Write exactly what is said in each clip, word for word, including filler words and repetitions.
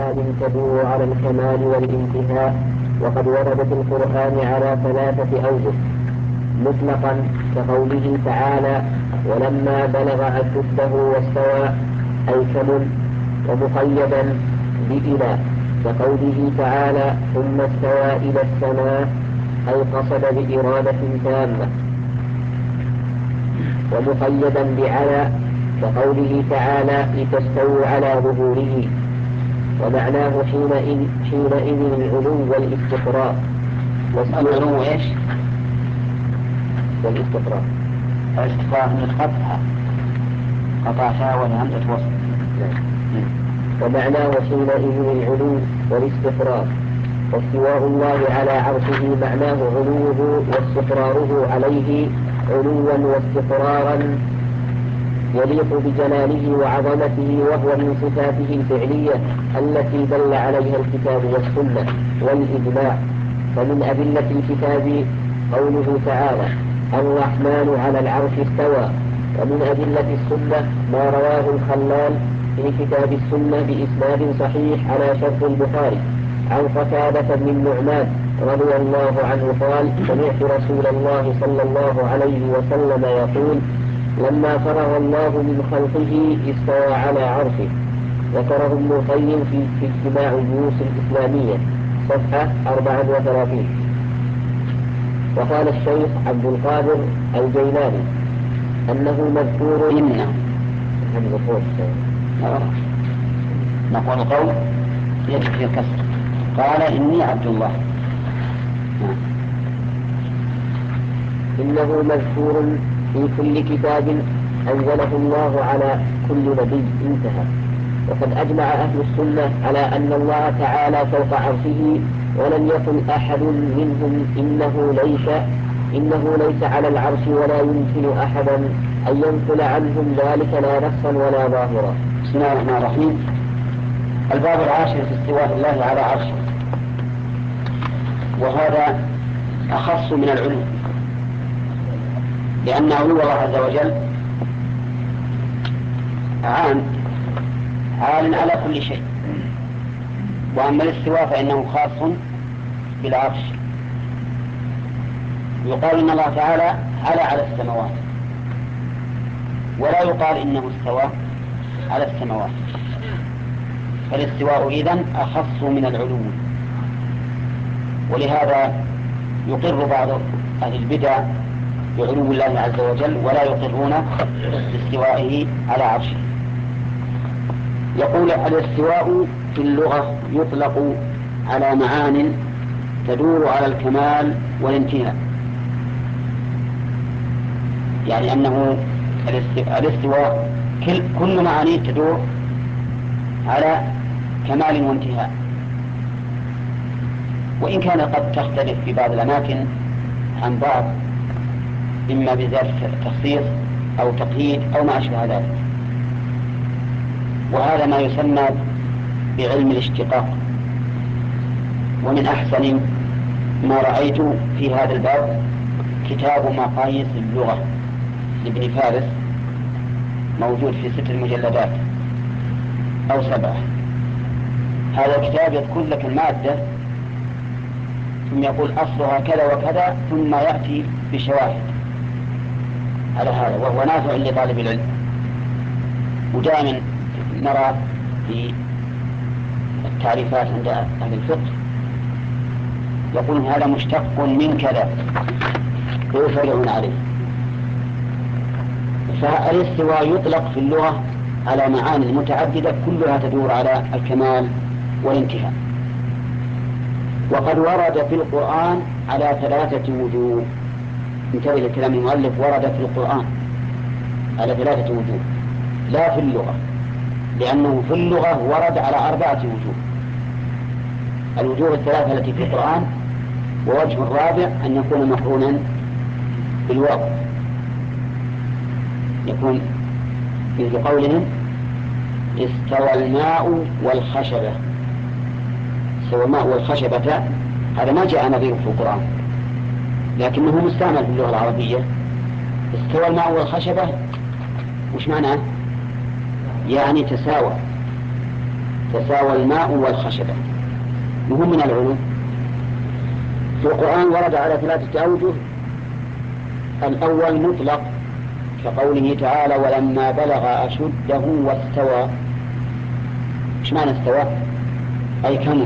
تدور على الكمال والانتهاء، وقد وردت القرآن على ثلاثة أوجه: مطلقا كقوله تعالى: ولما بلغ أشده واستوى أي كمل، ومقيدا بإلى كقوله تعالى: ثم استوى إلى السماء أي قصد بإرادة تامة، ومقيدا بعلى كقوله تعالى: لتستووا على ظهوره، ومعناه حينئذ, حينئذ العلو والاستقرار. العلو ايش؟ والاستقرار الاستقرار من القطع قطعتها والهمزة وصل. ومعناه حينئذ العلو والاستقرار. واستواء الله على عرشه معناه علوه واستقراره عليه علوا واستقرارا يليق بجلاله وعظمته، وهو من صفاته الفعلية التي دل عليها الكتاب والسنة والإجماع. فمن أدلة الكتاب قوله تعالى: الرحمن على العرش استوى. ومن أدلة السنة ما رواه الخلال في كتاب السنة بإسناد صحيح على شرط البخاري عن قتادة بن النعمان رضي الله عنه قال: سمعت رسول الله صلى الله عليه وسلم يقول: لما فرغ الله من خلقه استوى على عرشه. ذكره ابن القيم في, في اجتماع الجيوش الإسلامية صفحة أربعة وثلاثين. وقال الشيخ عبد القادر الجيلاني أنه مذكور إنه نقول قول يجب في الكسر. قال: إني عبد الله. إنه مذكور في كل كتاب أنزله الله على كل نبي. انتهى. وقد أجمع أهل السنة على أن الله تعالى فوق عرشه، ولم يقل أحد منهم إنه ليس إنه ليس على العرش، ولا يمكن أحدا أن ينقل عنهم ذلك لا نصا ولا ظاهرا. بسم الله الرحمن الرحيم. الباب العاشر في استواء الله على عرشه، وهذا أخص من العلو، لأن علو الله عز وجل عام عال على كل شيء، وأما الاستواء فإنه خاص بالعرش. يقال إن الله تعالى على على السماوات، ولا يقال إنه استوى على السماوات. فالاستواء إذن أخص من العلو، ولهذا يقر بعض أهل البدع بعلو الله عز وجل ولا يقرون باستوائه على عرشه. يقول: الاستواء في اللغة يطلق على معان تدور على الكمال والانتهاء، يعني أنه الاستواء كل معانيه تدور على كمال وانتهاء، وإن كان قد تختلف في بعض الأماكن عن بعض، إما بذات تخصيص أو تقييد أو ما أشبه ذلك. وهذا ما يسمى بعلم الاشتقاق. ومن أحسن ما رأيت في هذا الباب كتاب مقاييس اللغة لابن فارس، موجود في ست مجلدات أو سبعة. هذا الكتاب يذكر لك المادة ثم يقول أصلها كذا وكذا، ثم يأتي بشواهد على هذا، وهو نافع لطالب العلم. ودائما نرى في التعريفات عند أهل الفقه يقولون هذا مشتق من كذا ويفرعون عليه. فالاستواء يطلق في اللغة على معاني متعددة كلها تدور على الكمال والانتهاء. وقد ورد في القرآن على ثلاثة وجوه. انتبه لكلام المؤلف: ورد في القرآن على ثلاثة وجوه، لا في اللغة، لأنه في اللغة ورد على أربعة وجوه: الوجوه الثلاثة التي في القرآن، ووجه الرابع أن يكون مقرونا بالواو، يكون مثل قولهم: استوى الماء والخشبة. استوى الماء والخشبة، هذا ما جاء نظيره في القرآن، لكنه مستعمل في اللغة العربية. استوى الماء والخشبة وش معناه؟ يعني تساوى تساوى الماء والخشبة. وهم من العلو في القرآن ورد على ثلاثة أوجه. الأول مطلق كقوله تعالى ولما بلغ أشده واستوى. إيش معنى استوى؟ أي كمل.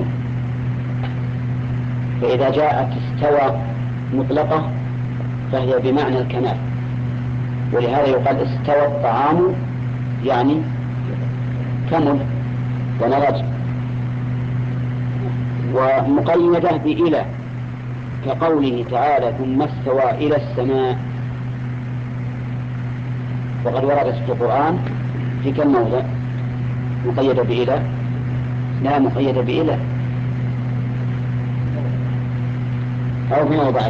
فإذا جاءت استوى مطلقة فهي بمعنى الكمال، ولهذا يقال استوى الطعام يعني كمل ونضج. ومقيدة بإلى كقوله تعالى ثم استوى إلى السماء، وقد وردت في القرآن في كم موضع مقيدة بإلى؟ لا مقيدة بإلى أو في موضعين.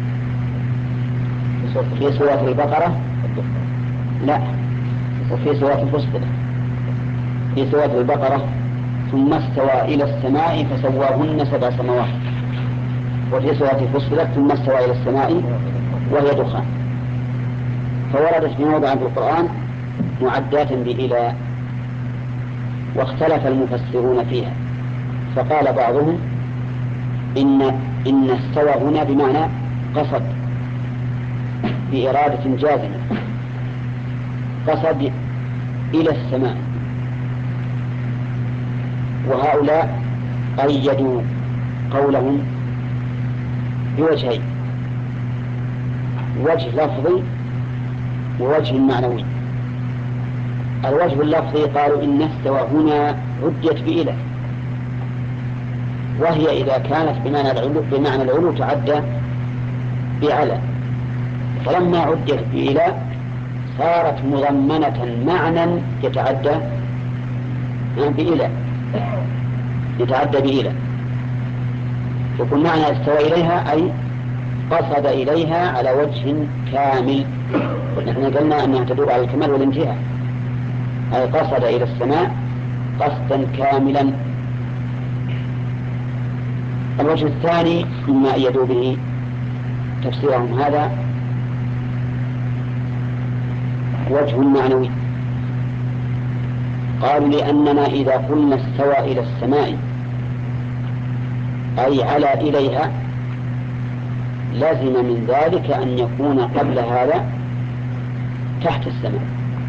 في سورة البقرة لا، وفي سورة الفصل. في سورة البقرة ثم استوى إلى السماء فسواهن سبع سماوات، وفي سورة الفصل ثم استوى إلى السماء وهي دخان. فوردت في موضع في القرآن معدات بإلى، واختلف المفسرون فيها، فقال بعضهم إن إن استوى هنا بمعنى قصد بإرادة جازمة، قصد إلى السماء. وهؤلاء قيدوا قولهم بوجهين، وجه لفظي ووجه معنوي. الوجه اللفظي قالوا إن استوى هنا عدت بإلى، وهي إذا كانت بمعنى العلو, بمعنى العلو تعدى بعلى، فلما عدت بإلى صارت مضمنة معنى يتعدى بإلى يتعدى بإلى يكون معنى استوى إليها أي قصد إليها على وجه كامل. نحن قلنا أنها تدور على الكمال والانتهاء، أي قصد إلى السماء قصدا كاملا. الوجه الثاني مما أيدوا به تفسيرهم هذا وجه معنوي. قالوا لأننا إذا قلنا استوى إلى السماء أي على إليها لازم من ذلك أن يكون قبل هذا تحت السماء.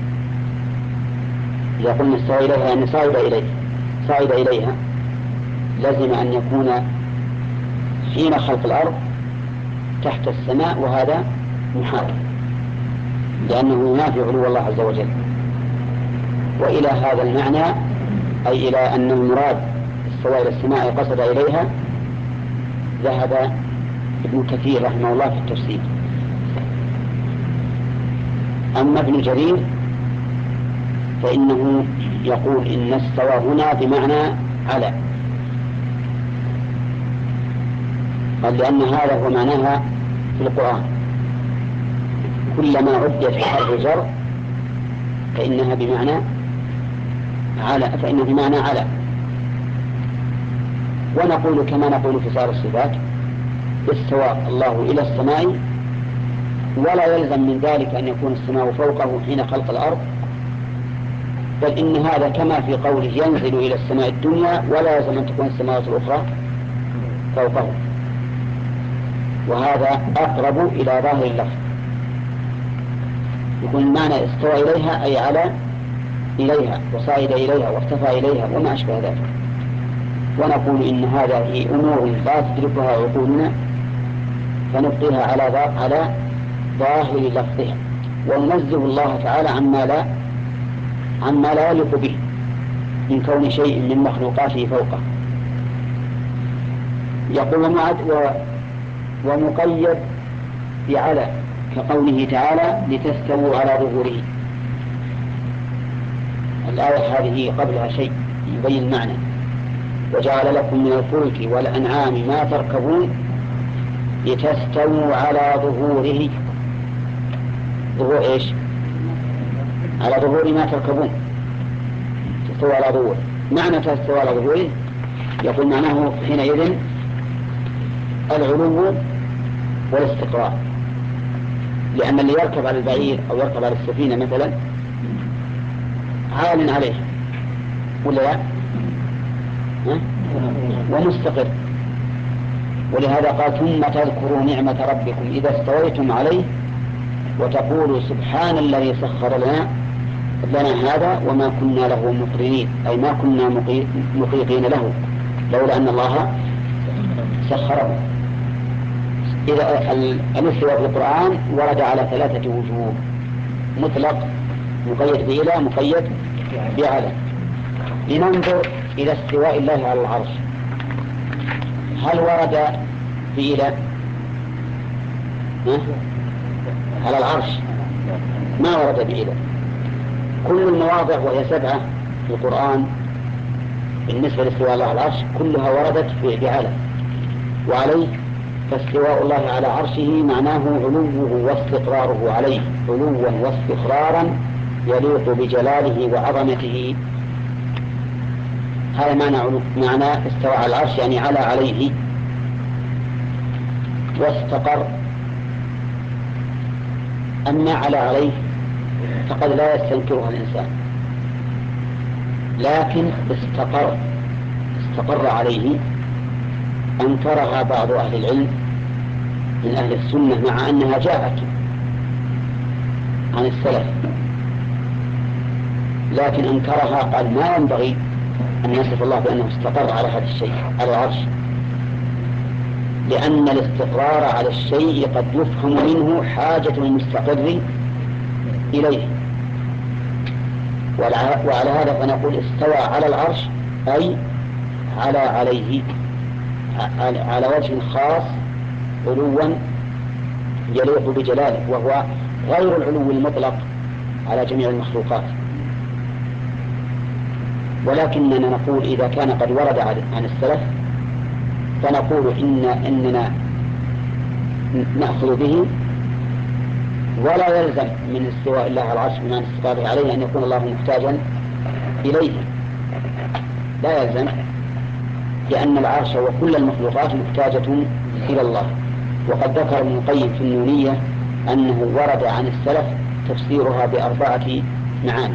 إذا قلنا استوى إليها أن صعد إليه صعد إليها لازم أن يكون حين خلق الأرض تحت السماء، وهذا محال لأنه ينافي علو الله عز وجل. وإلى هذا المعنى أي إلى أن المراد استوى إلى السماء قصد إليها ذهب ابن كثير رحمه الله في التفسير. أما ابن جرير فإنه يقول إن استوى هنا بمعنى على، قال لأن هذا هو معناها في القرآن، كلما عدت بحرف جر فإنها بمعنى على فإنه بمعنى على. ونقول كما نقول في سائر الصفات استوى الله إلى السماء، ولا يلزم من ذلك أن يكون السماء فوقه حين خلق الأرض، بل إن هذا كما في قوله ينزل إلى السماء الدنيا ولا يلزم أن تكون السماوات الأخرى فوقه. وهذا أقرب إلى ظاهر اللفظ، يكون معنى استوى إليها أي على إليها وصعد إليها وارتفع إليها وما أشبه ذلك. ونقول إن هذه أمور لا تدركها عقولنا فنبقيها على على ظاهر لفظها، وننزه الله تعالى عما لا عما لا يليق به من كون شيء من مخلوقاته فوقه. يقول معد ومقيد بعلى كقوله تعالى لتستووا على ظهوره. الآية هذه قبلها شيء يبين المعنى، وجعل لكم من الفلك والأنعام ما تركبون لتستووا على ظهوره. ظهور إيش؟ على ظهور ما تركبون، تستوى على ظهوره. معنى تستوى على ظهوره يقول معناه حينئذ العلو والاستقرار، لأن اللي يركب على البعير أو يركب على السفينة مثلا عال عليه ولا لا؟ ومستقر. ولهذا قال ثم تذكروا نعمة ربكم إذا استويتم عليه وتقولوا سبحان الذي سخر لنا لنا هذا وما كنا له مقرنين، أي ما كنا مطيقين له لولا أن الله سخره. إذا الاستواء في القرآن ورد على ثلاثة وجوه: مطلق، مقيد بإلى، مقيد بعلى. لننظر إلى استواء الله على العرش. هل ورد بإلى على العرش؟ ما ورد بإلى. كل المواضع وهي سبعة في القرآن بالنسبة لاستواء الله على العرش كلها وردت بعلى وعليه. فاستواء الله على عرشه معناه علوه واستقراره عليه علوا واستقرارا يليق بجلاله وعظمته. هذا معنى علو، معنى استوى على العرش يعني على عليه. واستقر، أما على عليه فقد لا يستنكرها الإنسان، لكن استقر استقر عليه أنكرها بعض أهل العلم من أهل السنة مع أنها جاءت عن السلف، لكن أنكرها، قال ما ينبغي أن يصف الله بأنه استقر على هذا الشيء على العرش، لأن الاستقرار على الشيء قد يفهم منه حاجة المستقر إليه. وعلى هذا فنقول استوى على العرش أي على عليه على وجه خاص علوا يليق بجلاله، وهو غير العلو المطلق على جميع المخلوقات. ولكننا نقول إذا كان قد ورد عن السلف فنقول إن إننا نأخذ به، ولا يلزم من استواء الله على العرش بمعنى استقراره عليه أن يكون الله محتاجا إليه، لا يلزم، لأن العرش وكل المخلوقات محتاجة إلى الله. وقد ذكر ابن القيم في النونية أنه ورد عن السلف تفسيرها بأربعة معاني: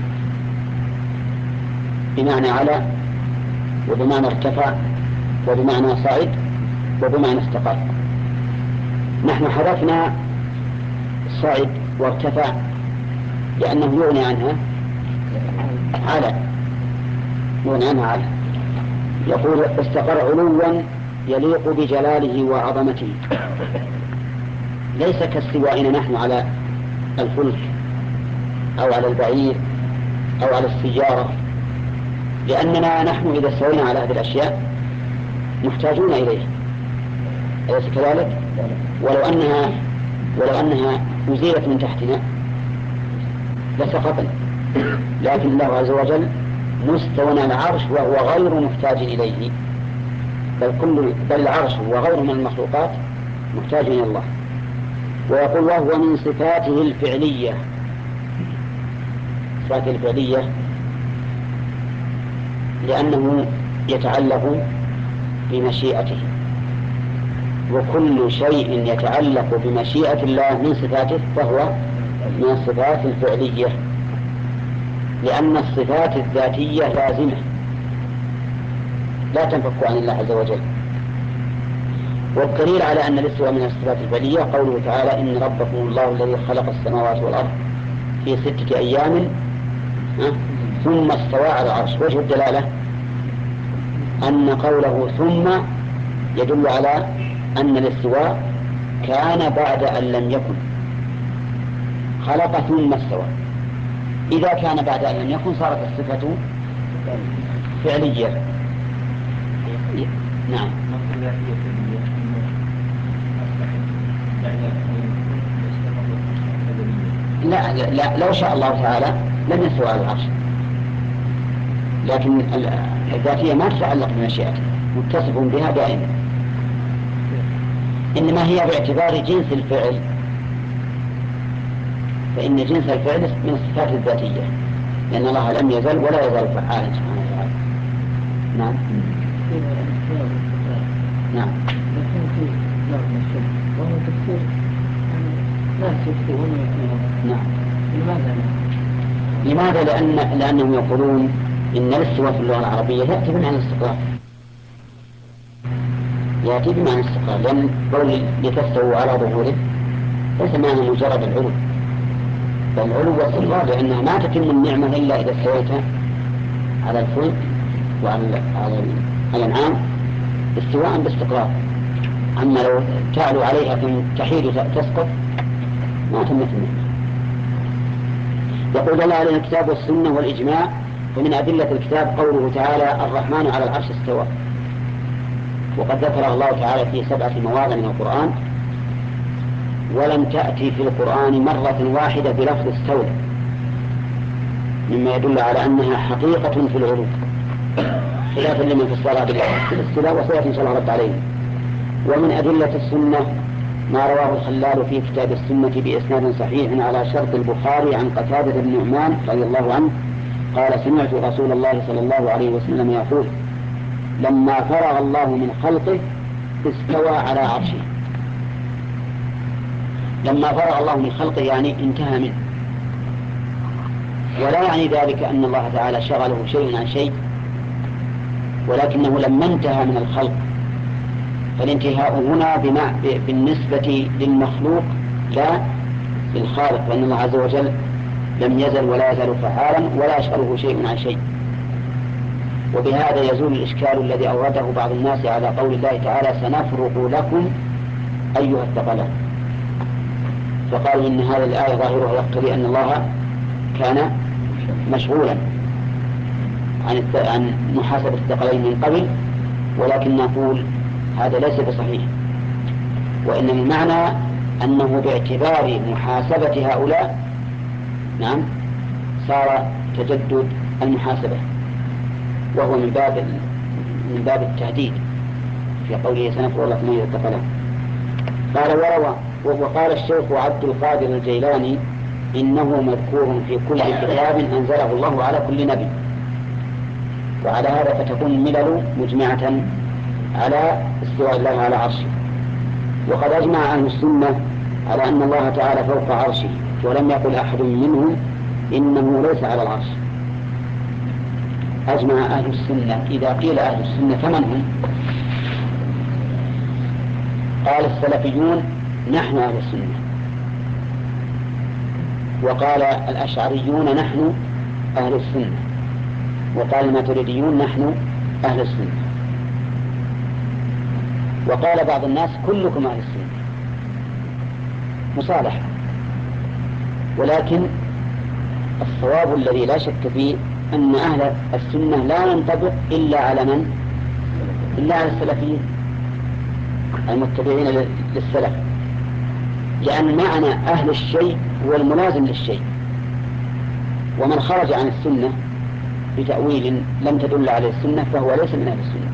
بمعنى على، وبمعنى ارتفع، وبمعنى صعد، وبمعنى استقر. نحن حذفنا صعد وارتفع لأنه يغني عنها على يغني عنها على. يقول استقر علوا يليق بجلاله وعظمته، ليس كاستوائنا نحن على الفلك أو على البعير أو على السيارة، لأننا نحن إذا استوينا على هذه الأشياء محتاجون إليه، أليس كذلك؟ ولو أنها ولو أنها أزيلت من تحتنا لسقطنا، لكن الله عز وجل مستوى على العرش وهو غير محتاج إليه، بل كل بل العرش وغيره من المخلوقات محتاج إلى الله. ويقول وهو من صفاته الفعلية. صفاته الفعلية لأنه يتعلق بمشيئته، وكل شيء يتعلق بمشيئة الله من صفاته فهو من الصفات الفعلية، لأن الصفات الذاتية لازمة لا تنفك عن الله عز وجل. والدليل على أن الاستواء من الصفات الفعلية قوله تعالى إن ربكم الله الذي خلق السماوات والأرض في ستة أيام ثم استوى على العرش. وجه الدلالة أن قوله ثم يدل على أن الاستواء كان بعد أن لم يكن، خلق ثم استوى. إذا كان بعد أن لم يكن صارت الصفة فعلية. نعم. لا, لا لو شاء الله تعالى لم يستوى على العرش، لكن الذاتية ما تتعلق بمشيئته، متصف بها دائما، إنما هي باعتبار جنس الفعل، فإن جنس الفعل من الصفات الذاتية، لأن الله لم يزل ولا يزال فعالا سبحانه وتعالى. نعم. نعم. نعم. لماذا؟ لأن لأنهم يقولون إن الاستواء في اللغة العربية يأتي بمعنى الاستقرار، يأتي بمعنى الاستقرار، لأن قول لتستووا على ظهوره ليس معنى مجرد العلو، بل العلو والاستقرار، لأنها ما تتم النعمة إلا إذا استويت على الفلك وعلى الأنعام استواء باستقرار. أما لو تعلو عليها ثم تحيد تسقط ما تمت النعمة. يقول الله عليه الكتاب والسنة والإجماع. ومن أدلة الكتاب قوله تعالى الرحمن على العرش استوى، وقد ذكر الله تعالى في سبعة مواضع من القرآن، ولم تأتي في القرآن مرة واحدة بلفظ استوى، مما يدل على أنها حقيقة في العلو، خلافا لمن فسرها بالاستواء، وسيأتي إن شاء الله رد عليه. ومن أدلة السنة ما رواه الخلال في كتاب السنة بإسناد صحيح على شرط البخاري عن قتادة بن نعمان رضي الله عنه قال سمعت رسول الله صلى الله عليه وسلم يقول لما فرغ الله من خلقه استوى على عرشه. لما فرغ الله من خلقه يعني انتهى منه، ولا يعني ذلك أن الله تعالى شغله شيء عن شيء، ولكنه لما انتهى من الخلق، فالانتهاء هنا بالنسبة للمخلوق لا للخالق، لأن الله عز وجل لم يزل ولا يزال فعالا ولا يشغله شيء عن شيء. وبهذا يزول الإشكال الذي أورده بعض الناس على قول الله تعالى سنفرغ لكم أيها الثقلان، فقالوا إن هذه الآية ظاهرها يقتضي أن الله كان مشغولا عن عن محاسبة الثقلين من قبل، ولكن نقول هذا ليس بصحيح، وإن المعنى أنه باعتبار محاسبة هؤلاء نعم صار تجدد المحاسبة، وهو من باب من باب التهديد في قوله سنفرغ لكم أيها الثقلان. قال وروى وقال الشيخ عبد القادر الجيلاني إنه مذكور في كل كتاب أنزله الله على كل نبي، وعلى هذا فتكون الملل مجمعة على استواء الله على عرشه. وقد أجمع أهل السنة على أن الله تعالى فوق عرشه، ولم يقل أحد منهم إنه ليس على العرش. أجمع أهل السنة. إذا قيل أهل السنة فمن هم؟ قال السلفيون نحن أهل السنة، وقال الأشعريون نحن أهل السنة، وقال الماتريديون نحن أهل السنة، وقال بعض الناس كلكم أهل السنة مصالحة. ولكن الصواب الذي لا شك فيه أن أهل السنة لا ينطبق إلا على من؟ إلا على السلفيين المتبعين للسلف، لأن معنى أهل الشيء هو الملازم للشيء، ومن خرج عن السنة بتأويل لم تدل عليه السنة فهو ليس من أهل السنة.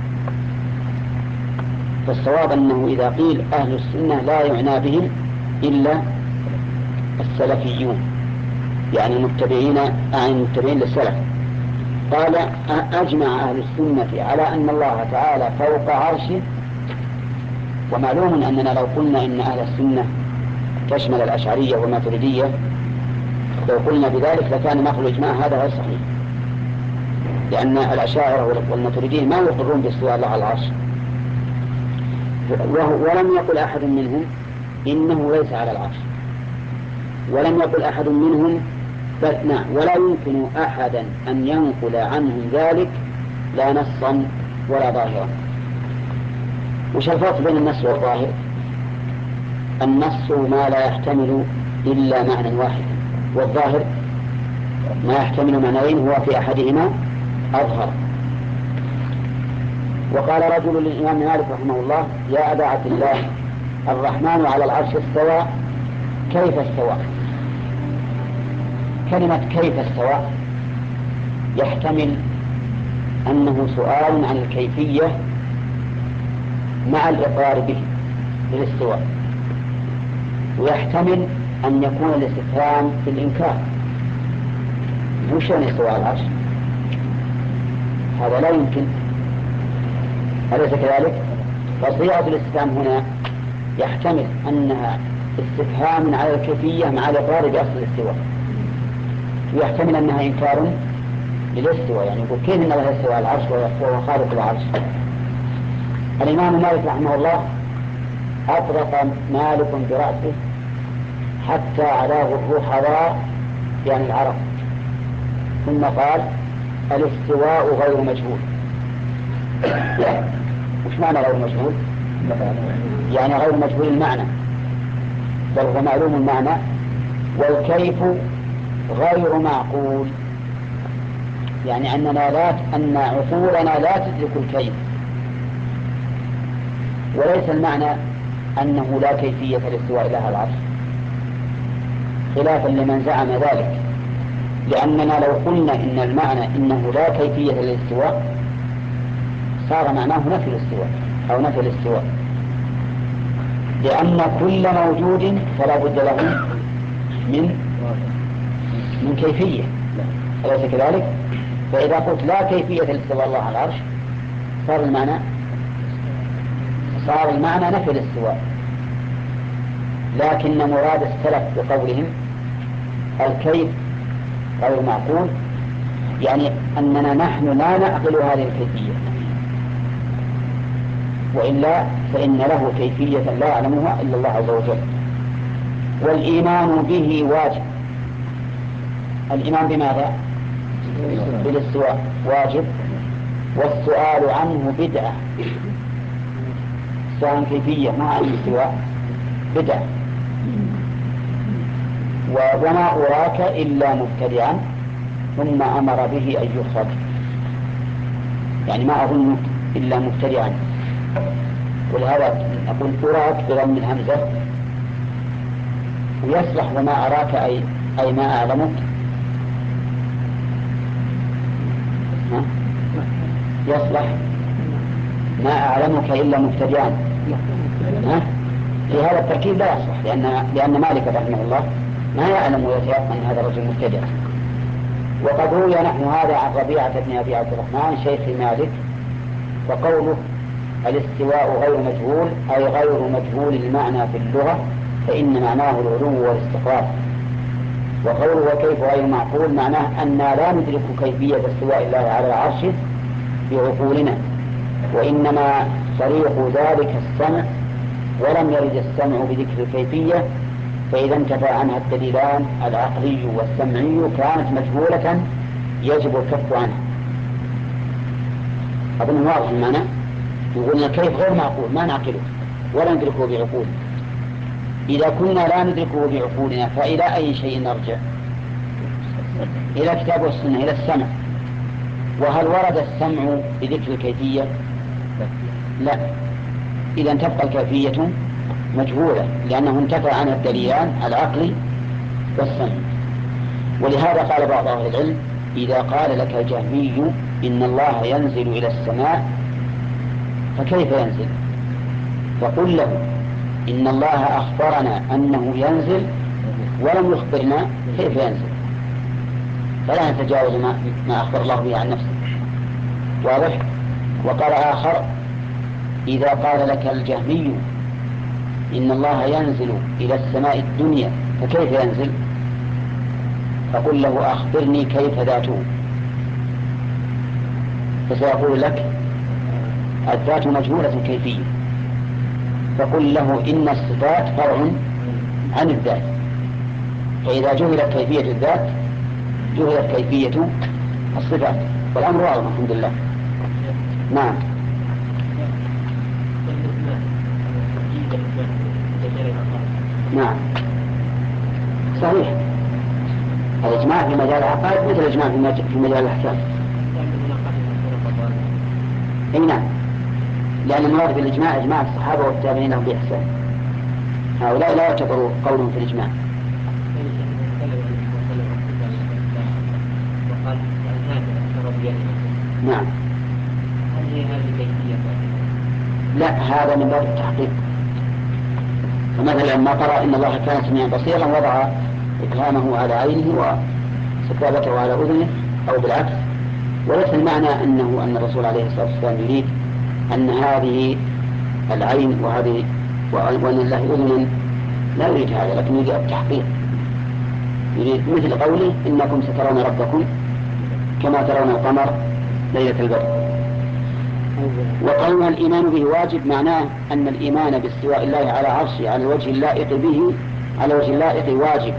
فالصواب أنه إذا قيل أهل السنة لا يعنى بهم إلا السلفيون، يعني المتبعين عن المتبعين للسلف. قال أجمع أهل السنة على أن الله تعالى فوق عرشه. ومعلوم أننا لو قلنا إن أهل السنة تشمل الأشعرية والماتريدية لو قلنا بذلك لكان نقل الإجماع هذا غير صحيح، لأن الأشاعرة والماتريدية ما يقرون باستواء الله على العرش، ولم يقل أحد منهم إنه ليس على العرش، ولم يقل أحد منهم نعم ولا يمكن أحدا أن ينقل عنهم ذلك لا نصا ولا ظاهرا. وش الفرق بين النص والظاهر؟ النص ما لا يحتمل إلا معنى واحد، والظاهر ما يحتمل معنيين هو في أحدهما أظهر. وقال رجل للإمام مالك رحمه الله يا أبا عبد الله الرحمن على العرش استوى كيف استوى؟ كلمة كيف استوى يحتمل أنه سؤال عن الكيفية مع الإقرار به بالاستواء، ويحتمل أن يكون الاستفهام في الإنكار وشون استوى على العرش، هذا لا يمكن، أليس كذلك؟ فصيغة الاستفهام هنا يحتمل أنها استفهام على الكيفية مع الإقرار بأصل الاستواء، ويحتمل أنها إنكار للاستواء، يعني يقول كيف إن الله يستوى على العرش وهو خالق العرش. الإمام مالك رحمه الله أطرق مالك برأسه حتى علاه الرحضاء يعني العرب، ثم قال الاستواء غير مجهول. وش معنى غير مجهول؟ يعني غير مجهول المعنى، بل هو معلوم المعنى، والكيف غير معقول، يعني أننا لا أن عقولنا لا تدرك الكيف. وليس المعنى أنه لا كيفية لاستواء الله على العرش، خلافا لمن زعم ذلك، لأننا لو قلنا إن المعنى إنه لا كيفية للاستواء صار معناه نفي الاستواء أو نفي الاستواء، لأن كل موجود فلا بد له من من كيفية، أليس كذلك؟ فإذا قلت لا كيفية لاستواء الله على العرش صار المعنى صار المعنى نفي الاستواء. لكن مراد السلف بقولهم الكيف غير معقول يعني أننا نحن لا نعقل هذه الكيفية، وإلا فإن له كيفية لا يعلمها إلا الله عز وجل. والإيمان به واجب. الإيمان بماذا؟ بالاستواء واجب، والسؤال عنه بدعة. سؤال كيفية ما عن الاستواء بدعة. وما أراك إلا مبتدعا ثم أمر به أن يخرج، يعني ما أظنك إلا مبتدعا. ولهذا أقول أراك بضم الهمزة، ويصلح وما أراك أي, أي ما أعلمك، ها؟ يصلح ما أعلمك إلا مبتدعا، ها؟ في هذا التركيب لا يصلح، لأن, لأن مالك رحمه الله ما يعلم ويتيقن هذا الرجل مبتدع. وقد روي نحن هذا عن ربيعة بن أبي عبد الرحمن شيخ مالك، وقوله الاستواء غير مجهول أي غير مجهول المعنى في اللغة، فإن معناه العلو والاستقرار. وقوله وكيف غير معقول معناه أن لا ندرك كيفية استواء الله على عرشه بعقولنا، وإنما طريق ذلك السمع، ولم يرد السمع بذكر الكيفية، فإذا انتفى عنها الدليلان العقلي والسمعي كانت مجهولة يجب الكف عنها. أظن واضح المعنى. يقولنا كيف غير معقول ما نعقله ولا ندركه بعقولنا. إذا كنا لا ندركه بعقولنا فإلى أي شيء نرجع؟ إلى الكتاب والسنة، إلى السمع. وهل ورد السمع بذكر الكيفية؟ لا. إذا تبقى الكيفية مجهولة، لأنه انتفى عنها الدليلان العقلي والسمع. ولهذا قال بعض أهل العلم إذا قال لك الجهمي إن الله ينزل إلى السماء فكيف ينزل؟ فقل له إن الله أخبرنا أنه ينزل ولم يخبرنا كيف ينزل، فلا نتجاوز ما, ما أخبر الله به عن نفسه. واضح؟ وقال آخر إذا قال لك الجهمي إن الله ينزل إلى السماء الدنيا فكيف ينزل؟ فقل له أخبرني كيف ذاته، فسيقول لك الذات مجهولة الكيفية، فقل له إن الصفات فرع عن الذات، فإذا جهلت كيفية الذات جهلت كيفية الصفات، والأمر واضح الحمد لله. نعم. نعم صحيح، الإجماع في مجال العقائد مثل الإجماع في مجال الأحكام. أي نعم، لأن المراد بالإجماع إجماع الصحابة والتابعين لهم بإحسان، هؤلاء لا يعتبروا قولهم في الإجماع. نعم. لا، هذا من باب التحقيق. فمثلا ما قرأ إن الله كان سميعا بصيرا وضع إبهامه على عينه وسبابته على أذنه أو بالعكس، وليس المعنى أنه أن الرسول عليه الصلاة والسلام يريد أن هذه العين وهذه وأن الله أذنا، لا يريد هذا، لكن يريد التحقيق، يريد مثل قوله إنكم سترون ربكم كما ترون القمر ليلة البدر. وقولنا الإيمان به واجب معناه أن الإيمان باستواء الله على عرشه على الوجه اللائق به على وجه اللائق واجب.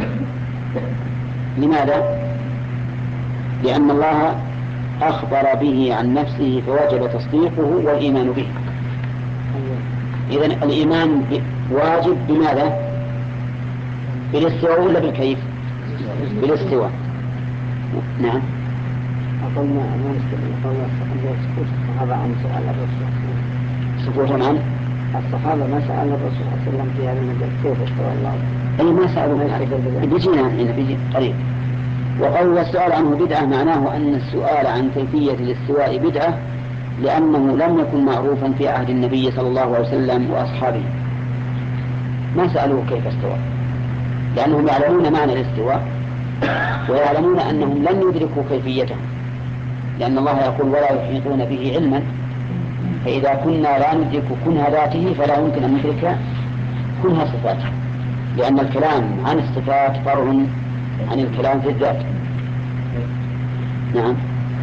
لماذا؟ لأن الله أخبر به عن نفسه فوجب تصديقه والإيمان به. إذن الإيمان واجب بماذا؟ بالاستواء ولا بالكيف؟ بالاستواء. نعم. أقولنا أمام الصحابة عن سؤال الرسول سكوتا عن الصحابة ما سأل الرسول صلى الله عليه وسلم في هذا المجال كيف استوى الله؟ أي ما سألوا بيجينا هنا بيجي قريب. وقول السؤال عنه بدعة معناه أن السؤال عن كيفية الاستواء بدعة لأنه لم يكن معروفا في عهد النبي صلى الله عليه وسلم وأصحابه. ما سألوه كيف استوى لأنهم يعلمون معنى الاستواء ويعلمون أنهم لن يدركوا كيفيته، لأن الله يقول ولا يحيطون به علما، فإذا كنا لا ندرك كنه ذاته فلا يمكن أن ندرك كنه صفاته، لأن الكلام عن الصفات فرع عن الكلام في الذات. نعم.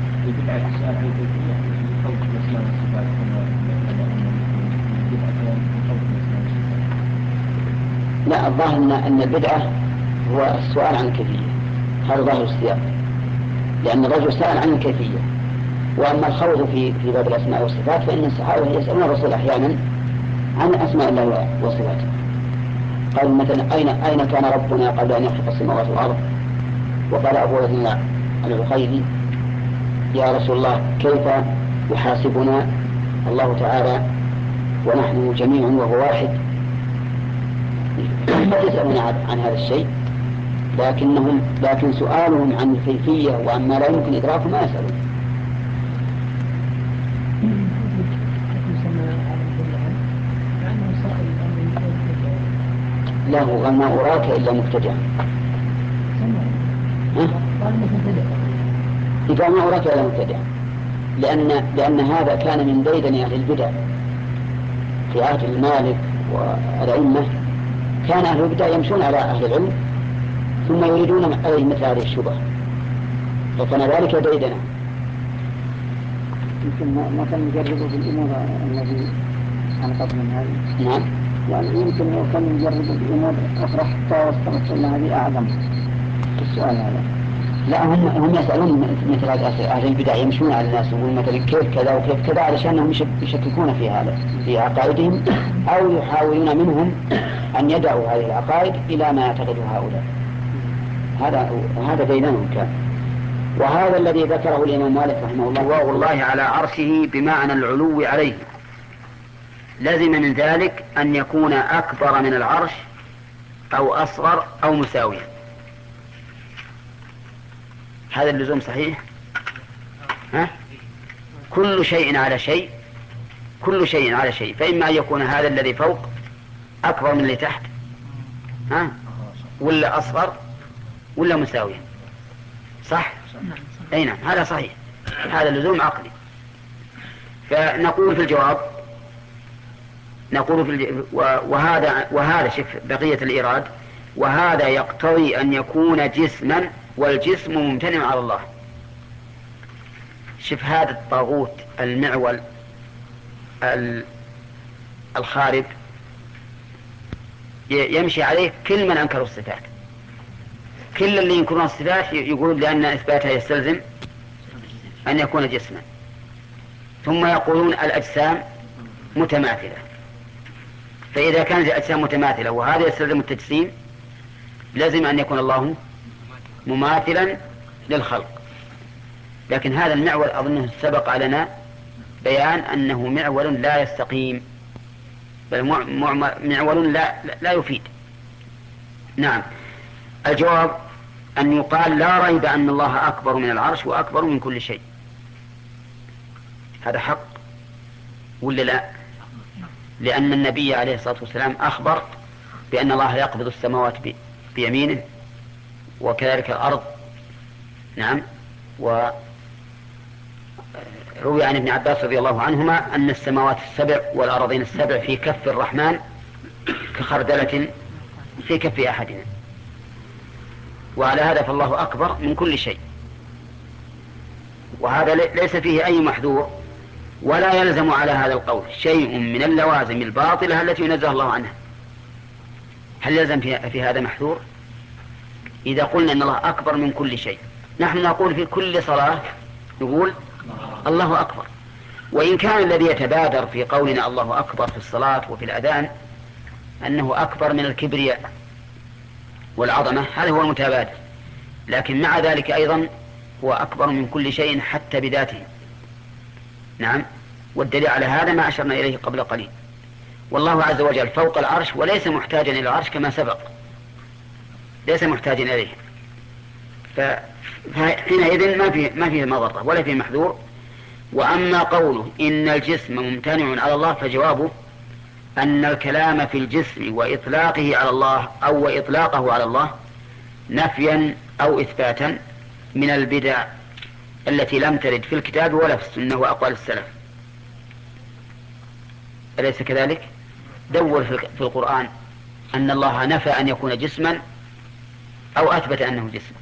لا، الظاهر أن البدعة هو السؤال عن الكيفية، هذا ظاهر السياق، لأن الرجل سأل عن الكيفية. وأما الخوض في في باب الأسماء والصفات فإن الصحابة يسألون الرسول أحيانا عن أسماء الله وصفاته. قال مثلا أين أين كان ربنا قبل أن يخلق السماوات والأرض؟ وقال أبو يزيد العقيلي يا رسول الله كيف يحاسبنا الله تعالى ونحن جميع وهو واحد؟ ما يسألون عن هذا الشيء، لكنهم لكن سؤالهم عن الكيفية وعما لا يمكن إدراكه ما يسألون. لا، هو ما أراك إلا مبتدعا. إذا ما أراك إلا مبتدعا لأن لأن هذا كان من ديدن أهل البدع في عهد المالك والأئمة. كان أهل البدع يمشون على أهل العلم ثم يريدون عليه مثل هذه الشبهة، فكان ذلك ديدنا. يمكن ما كان يجربوا بالأمور الذي عن قبل من هذه. نعم. يعني يمكن لو كان يجربوا بالأمور أخرى حتى واستمت أن هذه أعظم السؤال هذا. لا، هم هم يسألون مثل أهل البدع يمشون على الناس يقولون مثلا كيف كذا وكيف كذا علشانهم يشككون في هذا في عقائدهم أو يحاولون منهم أن يدعوا هذه العقائد إلى ما يعتقده هؤلاء. هذا هذا دينهم كان. وهذا الذي ذكره الإمام مالك رحمه الله وهو الله على عرشه بمعنى العلو عليه، لازم من ذلك أن يكون أكبر من العرش أو أصغر أو مساويا. هذا اللزوم صحيح؟ ها؟ كل شيء على شيء كل شيء على شيء فإما أن يكون هذا الذي فوق أكبر من اللي تحت، ها؟ ولا أصغر ولا مساويا. صح؟ أي نعم، هذا صحيح، هذا لزوم عقلي. فنقول في الجواب نقول في الج... وهذا وهذا شوف بقية الإيراد، وهذا يقتضي أن يكون جسما والجسم ممتنع على الله. شوف هذا الطاغوت المعول الخارب يمشي عليه كل من أنكر الصفات، كل اللي ينكرون الصفات يقولون لأن إثباتها يستلزم أن يكون جسما، ثم يقولون الأجسام متماثلة. فإذا كانت الأجسام متماثلة وهذا يستلزم التجسيم لازم أن يكون الله مماثلا للخلق. لكن هذا المعول أظنه سبق لنا بيان أنه معول لا يستقيم، بل معول لا, لا يفيد. نعم. الجواب أن يقال لا ريب أن الله أكبر من العرش وأكبر من كل شيء. هذا حق ولا لا؟ لأن النبي عليه الصلاة والسلام أخبر بأن الله يقبض السماوات بيمينه وكذلك الأرض. نعم. وروي عن ابن عباس رضي الله عنهما أن السماوات السبع والأراضين السبع في كف الرحمن كخردلة في كف أحدنا. وعلى هذا فالله أكبر من كل شيء، وهذا ليس فيه أي محذور ولا يلزم على هذا القول شيء من اللوازم الباطلة التي ينزه الله عنها. هل يلزم في هذا محذور؟ إذا قلنا أن الله أكبر من كل شيء، نحن نقول في كل صلاة نقول الله أكبر، وإن كان الذي يتبادر في قولنا الله أكبر في الصلاة وفي الأذان أنه أكبر من الكبرياء والعظمة، هذا هو المتبادر، لكن مع ذلك أيضا هو أكبر من كل شيء حتى بذاته. نعم، والدليل على هذا ما أشرنا إليه قبل قليل، والله عز وجل فوق العرش وليس محتاجا إلى العرش كما سبق، ليس محتاجا إليه، فحينئذ ما فيه ما فيه مضرة ولا فيه محذور. وأما قوله إن الجسم ممتنع على الله فجوابه أن الكلام في الجسم وإطلاقه على الله أو وإطلاقه على الله نفيا أو إثباتا من البدع التي لم ترد في الكتاب ولا في السنة وأقوال السلف. أليس كذلك؟ دور في القرآن أن الله نفى أن يكون جسما أو أثبت أنه جسم،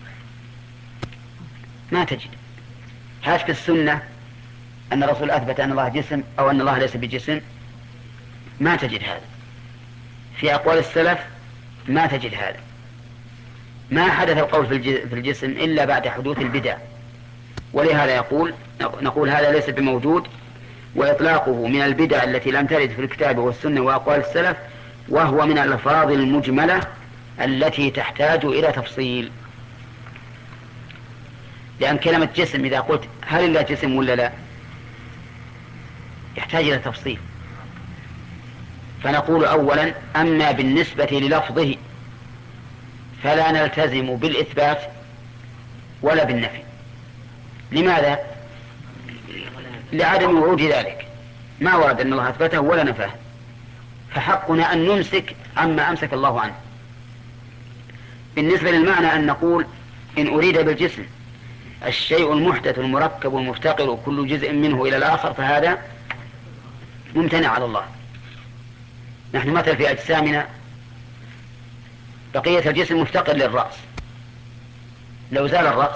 ما تجد. هات في السنة أن الرسول أثبت أن الله جسم أو أن الله ليس بجسم، ما تجد هذا. في أقوال السلف ما تجد هذا. ما حدث القول في الجسم إلا بعد حدوث البدع، ولهذا يقول نقول هذا ليس بموجود، وإطلاقه من البدع التي لم ترد في الكتاب والسنة وأقوال السلف، وهو من الألفاظ المجملة التي تحتاج إلى تفصيل. لأن كلمة جسم إذا قلت هل الله جسم ولا لا يحتاج إلى تفصيل. فنقول أولا أما بالنسبة للفظه فلا نلتزم بالإثبات ولا بالنفي. لماذا؟ لعدم ورود ذلك، ما ورد أن الله أثبته ولا نفاه، فحقنا أن نمسك عما أمسك الله عنه. بالنسبة للمعنى أن نقول إن أريد بالجسم الشيء المحدث المركب المفتقر كل جزء منه إلى الآخر فهذا ممتنع على الله. نحن مثل في أجسامنا بقية الجسم مفتقر للرأس، لو زال الرأس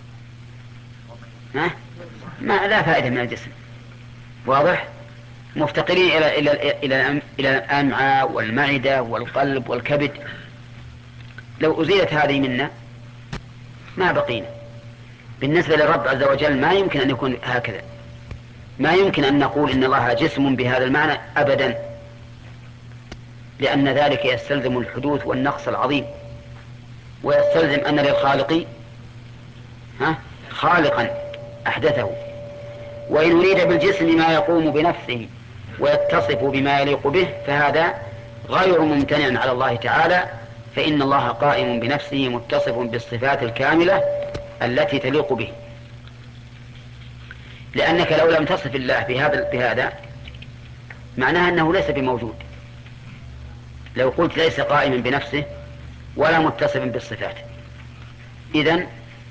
ها ما لا فائدة من الجسم، واضح؟ مفتقرين إلى إلى إلى إلى الأمعاء والمعدة والقلب والكبد، لو أزيلت هذه منا ما بقينا. بالنسبة للرب عز وجل ما يمكن أن يكون هكذا، ما يمكن أن نقول إن الله جسم بهذا المعنى أبدا، لأن ذلك يستلزم الحدوث والنقص العظيم، ويستلزم أن للخالق ها خالقا أحدثه. وإن أريد بالجسم ما يقوم بنفسه ويتصف بما يليق به فهذا غير ممتنع على الله تعالى، فإن الله قائم بنفسه متصف بالصفات الكاملة التي تليق به. لأنك لو لم تصف الله بهذا بهذا معناها أنه ليس بموجود. لو قلت ليس قائما بنفسه ولا متصفا بالصفات، إذن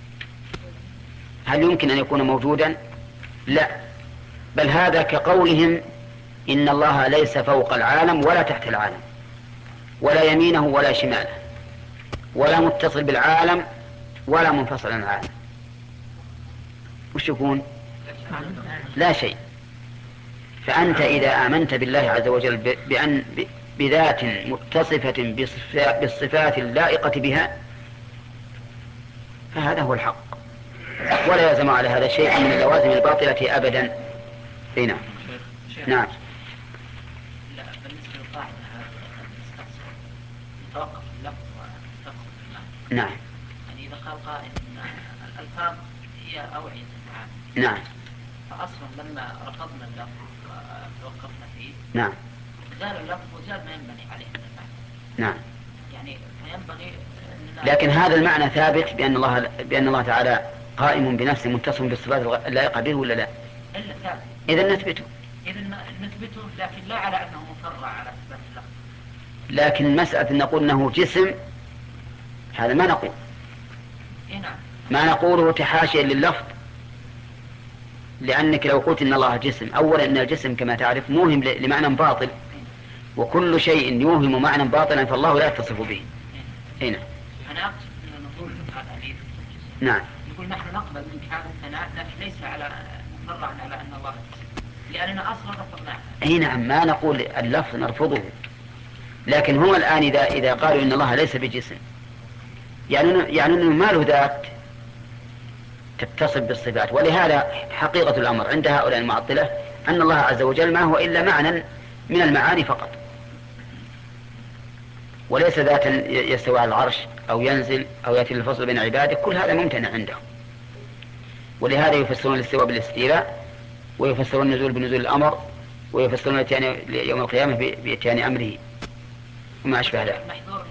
هل يمكن أن يكون موجودا؟ لا، بل هذا كقولهم إن الله ليس فوق العالم ولا تحت العالم ولا يمينه ولا شماله ولا متصل بالعالم ولا منفصل عن العالم. وش يكون؟ لا شيء. فأنت إذا آمنت بالله عز وجل بأن بذات متصفة بالصفات اللائقة بها فهذا هو الحق، ولا يلزم على هذا شيء من اللوازم الباطلة أبدا. هنا نعم. لا، بالنسبة للقاعدة المستقصر يتوقف اللفظ ويستقصر المعنى. نعم. يعني إذا قال قائل إن الألفاظ هي أوعية المعاني. نعم. فأصلا لما رفضنا اللفظ وتوقفنا فيه نعم زال اللفظ وزال ما ينبني عليه من المعنى. نعم. يعني فينبغي لكن هذا المعنى ثابت بأن الله بأن الله تعالى قائم بنفسه متصف بالصفات اللائقة به ولا لا؟ إلا ثابت. إذا نثبته. إذا نثبته، لكن لا على أنه مفرع على إثبات اللفظ. لكن مسألة أن نقول أنه جسم هذا ما نقول. إيه نعم. ما نقوله تحاشيا لللفظ، لأنك لو قلت إن الله جسم، أولا إن الجسم كما تعرف موهم لمعنى باطل، وكل شيء يوهم معنى باطلا فالله لا يتصف به. هنا أنا أقصد أن نقول هذا. نعم. يقول نحن نقبل منك هذا الثناء، لكن ليس على مفرعا على أن الله جسم. لأننا أصلا رفضناها. أي نعم، ما نقول اللفظ نرفضه، لكن هم الآن إذا إذا قالوا إن الله ليس بجسم، يعني يعني أنه ما له ذات تتصف بالصفات. ولهذا حقيقة الأمر عند هؤلاء المعطلة أن الله عز وجل ما هو إلا معنى من المعاني فقط، وليس ذاتا يستوى على العرش أو ينزل أو يأتي الفصل بين عباده، كل هذا ممتنع عندهم. ولهذا يفسرون الاستواء بالاستيلاء، ويفسرون النزول بنزول الأمر، ويفسرون الاتيان يوم القيامة بإتيان أمره وما أشبه ذلك.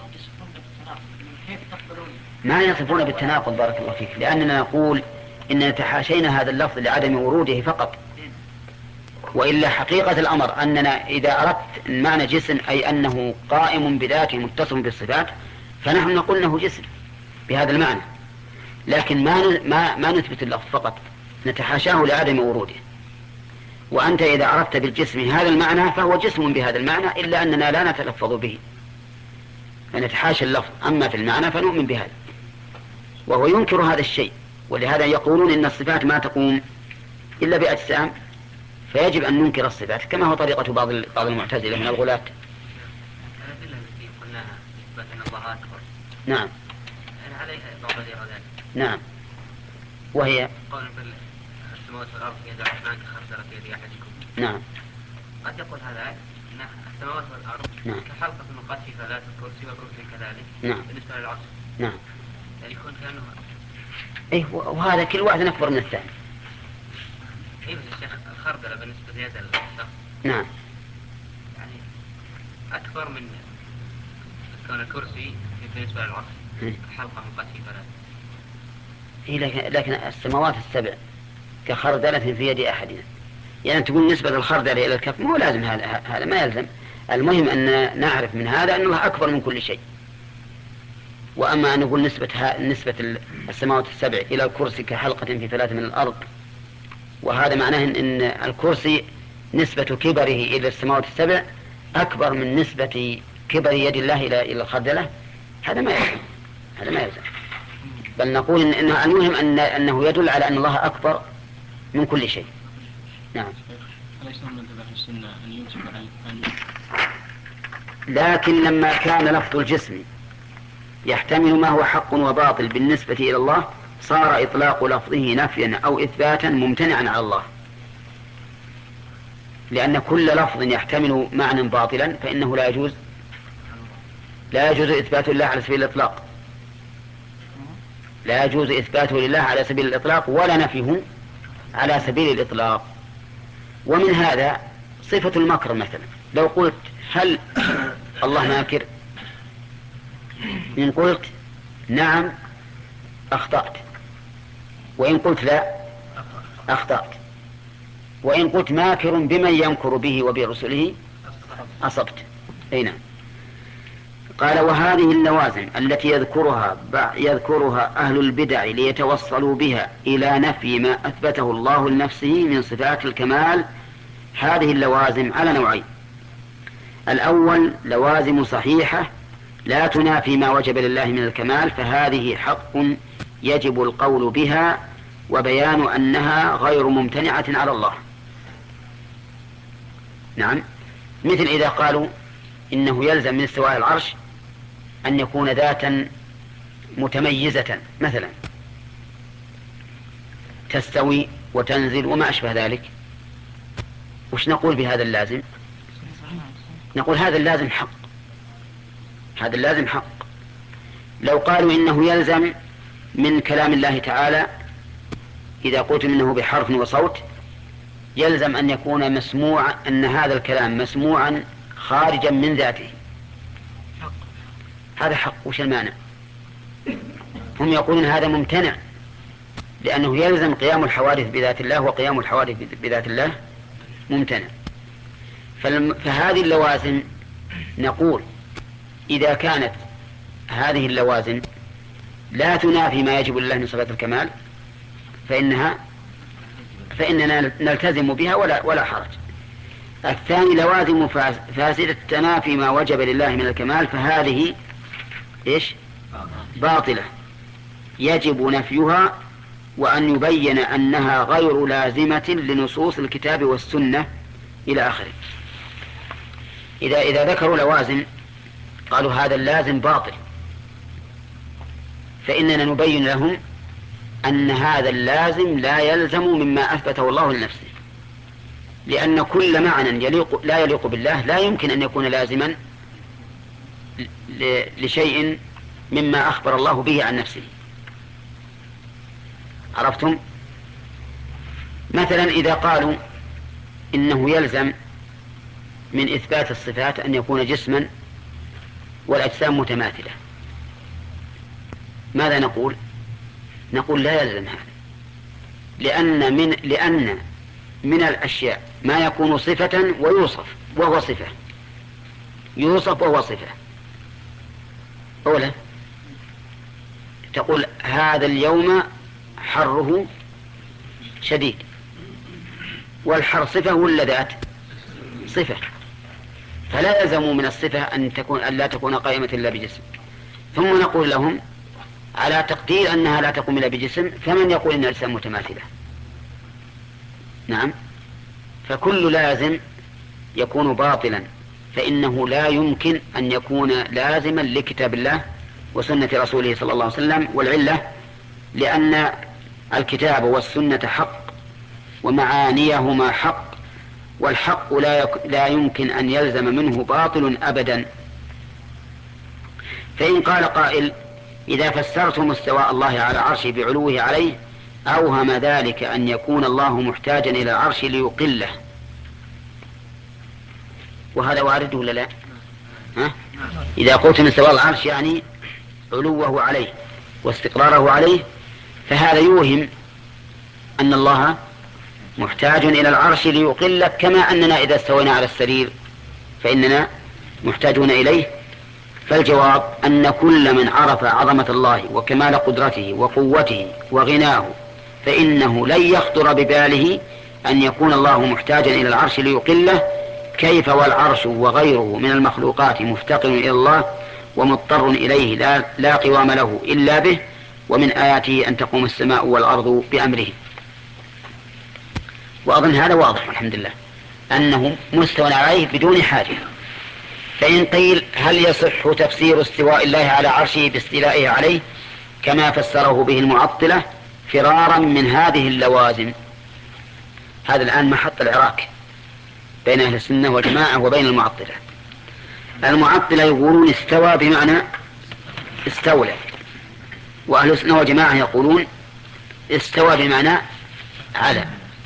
ما يصفون بالتناقض بارك الله فيك، لأننا نقول إننا تحاشينا هذا اللفظ لعدم وروده فقط، وإلا حقيقة الأمر أننا إذا أردت معنى جسم أي أنه قائم بذاته متصف بالصفات، فنحن نقول أنه جسم بهذا المعنى، لكن ما ما ما نثبت اللفظ فقط، نتحاشاه لعدم وروده. وأنت إذا أردت بالجسم هذا المعنى فهو جسم بهذا المعنى، إلا أننا لا نتلفظ به فنتحاشى اللفظ، أما في المعنى فنؤمن بهذا. وهو ينكر هذا الشيء، ولهذا يقولون إن الصفات ما تقوم إلا بأجسام، فيجب أن ننكر الصفات كما هو طريقة بعض بعض المعتزلة من الغلاة. الأدلة التي قلناها إثبات أن الله أكبر، نعم، يعني عليها بعض الإرادات. نعم، وهي قول السماوات والأرض يد الرحمن كخردلة يد أحدكم. نعم، قد يقول هذا أن السماوات والأرض نعم كحلقة من قد في ثلاث الكرسي والكرسي كذلك. نعم. بالنسبة للعرش نعم، يعني يكون كأنه إيه، وهذا كل واحد أكبر من الثاني. إيه بس الشيخ الخردلة بالنسبة ليد الشخص نعم، يعني أكبر من كون الكرسي بالنسبة للعرش كحلقة من قد في ثلاث. إيه، لكن, لكن السماوات السبع كخردلة في يد أحدنا، يعني تقول نسبة الخردلة إلى الكف، مو لازم هذا هذا ما يلزم. المهم أن نعرف من هذا أن الله أكبر من كل شيء. وأما أن نقول نسبة نسبة السماوات السبع إلى الكرسي كحلقة في فلاة من الأرض، وهذا معناه أن الكرسي نسبة كبره إلى السماوات السبع أكبر من نسبة كبر يد الله إلى إلى الخردلة، هذا ما يلزم، هذا ما يلزم. بل نقول إن إنه المهم أن أنه يدل على أن الله أكبر من كل شيء. نعم. أليس من مذهب أهل السنة أن ينسب أن لكن لما كان لفظ الجسم يحتمل ما هو حق وباطل بالنسبة إلى الله، صار إطلاق لفظه نفيا أو إثباتا ممتنعا على الله، لأن كل لفظ يحتمل معنى باطلا فإنه لا يجوز لا يجوز إثبات الله على سبيل الإطلاق، لا يجوز إثباته لله على سبيل الإطلاق ولا نفيه على سبيل الإطلاق. ومن هذا صفة المكر مثلا، لو قلت هل الله ماكر، إن قلت نعم أخطأت، وإن قلت لا أخطأت، وإن قلت ماكر بمن يمكر به وبرسله أصبت. أي نعم. قال وهذه اللوازم التي يذكرها يذكرها أهل البدع ليتوصلوا بها إلى نفي ما أثبته الله لنفسه من صفات الكمال، هذه اللوازم على نوعين: الأول لوازم صحيحة لا تنافي ما وجب لله من الكمال، فهذه حق يجب القول بها وبيان أنها غير ممتنعة على الله. نعم، مثل إذا قالوا إنه يلزم من استواء العرش أن يكون ذاتا متميزة مثلا تستوي وتنزل وما أشبه ذلك، وش نقول بهذا اللازم؟ نقول هذا اللازم حق، هذا اللازم حق. لو قالوا إنه يلزم من كلام الله تعالى إذا قلت منه بحرف وصوت، يلزم أن يكون مسموع، أن هذا الكلام مسموعا خارجا من ذاته، هذا حق. وش المانع؟ هم يقولون هذا ممتنع، لأنه يلزم قيام الحوادث بذات الله، وقيام الحوادث بذات الله ممتنع. فهذه اللوازم نقول إذا كانت هذه اللوازم لا تنافي ما يجب لله من صفات الكمال فإنها فإننا نلتزم بها ولا ولا حرج. الثاني لوازم فاسدة تنافي ما وجب لله من الكمال، فهذه إيش؟ باطلة، يجب نفيها وأن يبين أنها غير لازمة لنصوص الكتاب والسنة إلى آخره. إذا, إذا ذكروا لوازم قالوا هذا اللازم باطل، فإننا نبين لهم أن هذا اللازم لا يلزم مما أثبته الله لنفسه، لأن كل معنى يليق لا يليق بالله لا يمكن أن يكون لازما لشيء مما أخبر الله به عن نفسه. عرفتم؟ مثلا إذا قالوا إنه يلزم من إثبات الصفات أن يكون جسما والأجسام متماثلة، ماذا نقول؟ نقول لا يلزم هذا، لأن من, لأن من الأشياء ما يكون صفة ويوصف وهو صفة، يوصف وهو صفة. أولا تقول هذا اليوم حره شديد، والحر صفة ولا ذات؟ صفة، فلا يلزم من الصفة أن تكون أن لا تكون قائمة إلا بجسم. ثم نقول لهم على تقدير أنها لا تقوم إلا بجسم، فمن يقول إن الأجسام متماثلة؟ نعم، فكل لازم يكون باطلا، فإنه لا يمكن أن يكون لازما لكتاب الله وسنة رسوله صلى الله عليه وسلم. والعلة لأن الكتاب والسنة حق ومعانيهما حق، والحق لا, يك... لا يمكن أن يلزم منه باطل أبدا. فإن قال قائل إذا فسرتم استواء الله على عرشه بعلوه عليه أوهم ذلك أن يكون الله محتاجا إلى العرش ليقله، وهذا وارد ولا لا؟ ها؟ إذا قلت من استواء العرش يعني علوه عليه واستقراره عليه، فهذا يوهم أن الله محتاج إلى العرش ليقله، كما أننا إذا استوينا على السرير فإننا محتاجون إليه. فالجواب أن كل من عرف عظمة الله وكمال قدرته وقوته وغناه فإنه لن يخطر بباله أن يكون الله محتاجا إلى العرش ليقله، كيف والعرش وغيره من المخلوقات مفتقر إلى الله ومضطر إليه لا, لا قوام له إلا به، ومن آياته أن تقوم السماء والأرض بأمره. وأظن هذا واضح الحمد لله أنه مستوى عليه بدون حاجة. فإن قيل هل يصح تفسير استواء الله على عرشه باستيلائه عليه كما فسره به المعطلة فرارا من هذه اللوازم؟ هذا الآن محط العراك بين أهل السنة والجماعة وبين المعطلة. المعطلة يقولون استوى بمعنى استولى، وأهل السنة والجماعة يقولون استوى بمعنى على.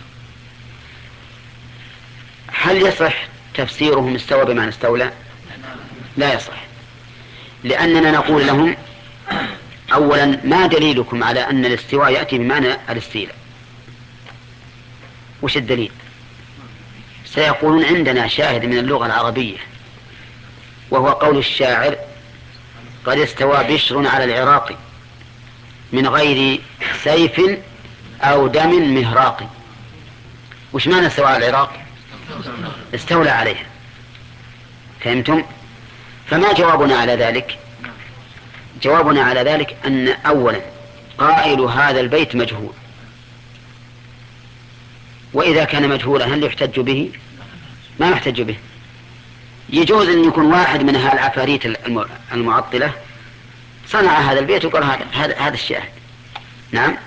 هل يصح تفسيرهم استوى بمعنى استولى؟ لا يصح، لأننا نقول لهم أولا ما دليلكم على أن الاستواء يأتي بمعنى الاستيلاء؟ وش الدليل؟ سيقولون عندنا شاهد من اللغة العربية وهو قول الشاعر قد استوى بشر على العراق من غير سيف أو دم مهراق. وش معنى استوى على العراق؟ استولى عليها. فهمتم؟ فما جوابنا على ذلك؟ جوابنا على ذلك أن أولا قائل هذا البيت مجهول، وإذا كان مجهولا هل يحتج به؟ ما يحتج به. يجوز أن يكون واحد من هالعفاريت المعطلة صنع هذا البيت وقال هذا هذا هذا الشاهد. نعم،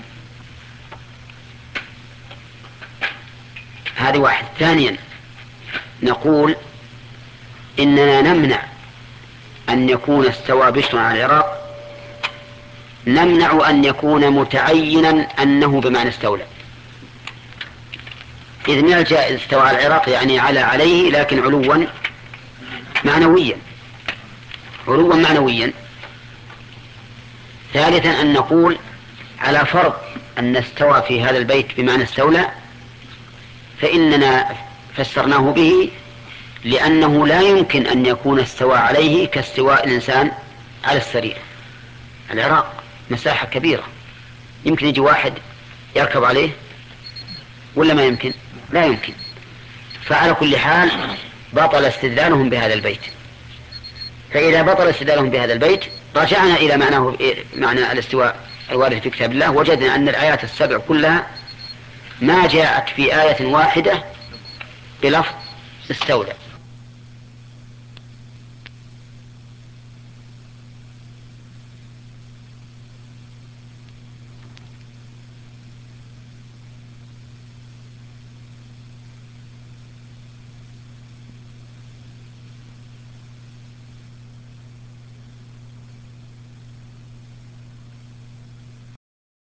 هذه واحد. ثانيا نقول إننا نمنع أن يكون استوى بشر على العراق، نمنع أن يكون متعينا أنه بمعنى استولى، إذ من الجائز استوى على العراق يعني على عليه لكن علوا معنويا، علوا معنويا. ثالثا أن نقول على فرض أن استوى في هذا البيت بمعنى استولى فإننا فسرناه به، لأنه لا يمكن أن يكون استوى عليه كاستواء الإنسان على السرير. العراق مساحة كبيرة، يمكن يجي واحد يركب عليه ولا ما يمكن؟ لا يمكن. فعلى كل حال بطل استدلالهم بهذا البيت. فإذا بطل استدلالهم بهذا البيت رجعنا إلى معناه معنى الاستواء الواردة في كتاب الله وجدنا أن الآيات السبع كلها ما جاءت في آية واحدة بلفظ استولى،